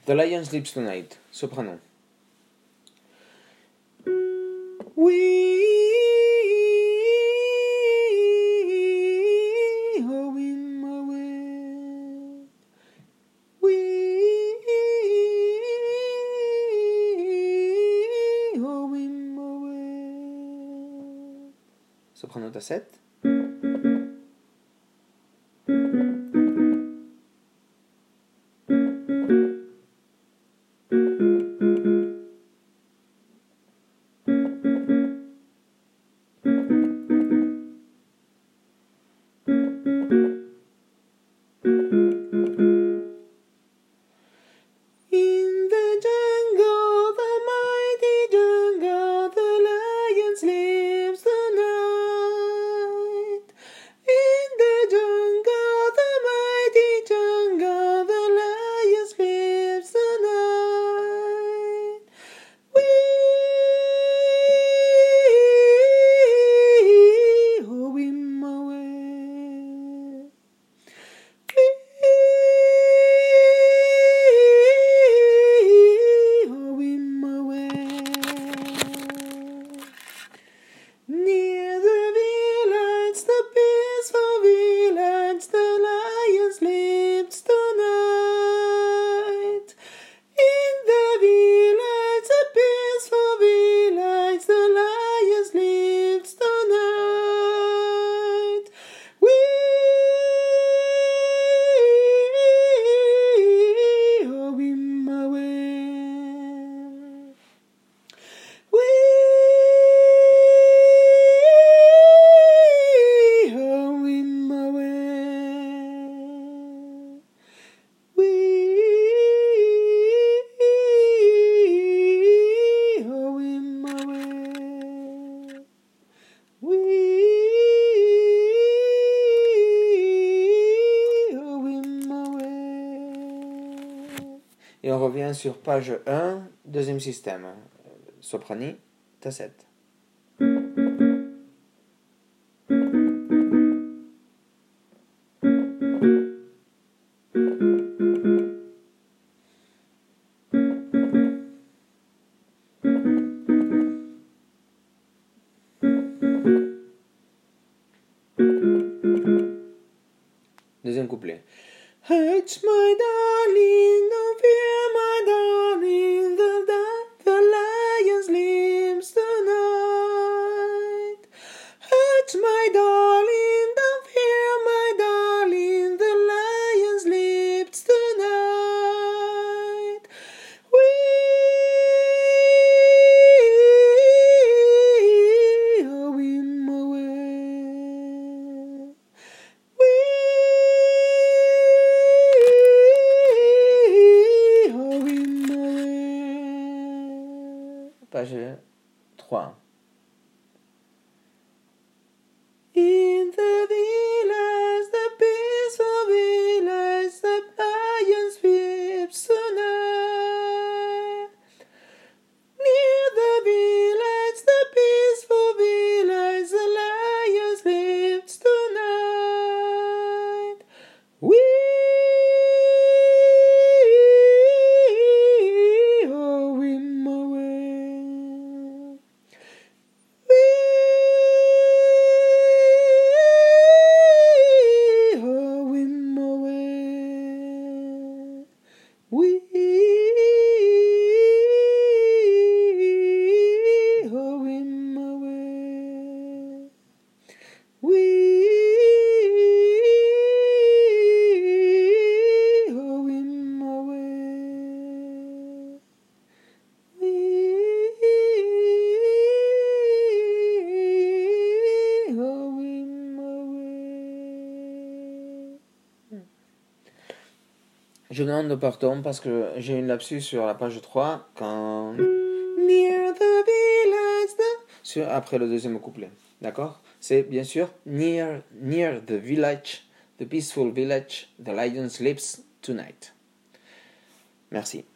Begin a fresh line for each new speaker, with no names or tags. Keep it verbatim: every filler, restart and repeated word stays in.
The lion sleeps tonight, soprano. We oh him away. We oh him away. Soprano tasset. Et on revient sur page un, deuxième système. Soprani, tasset. Deuxième couplet. Hush my darling, don't fear my darling, the, the, the lion sleeps tonight. Hush my darling, don't fear my darling, the lion sleeps tonight. We oh him away. We page trois. In the village, the peaceful village, the lion sleeps tonight. Near the village, the peaceful village, the lion sleeps tonight. We oh him away. We oh him away. We oh him away. We oh him away. Je demande pardon parce que j'ai une lapsus sur la page trois quand near the village the... sur, après le deuxième couplet. D'accord? C'est bien sûr near, near the village, the peaceful village, the lion sleeps tonight. Merci.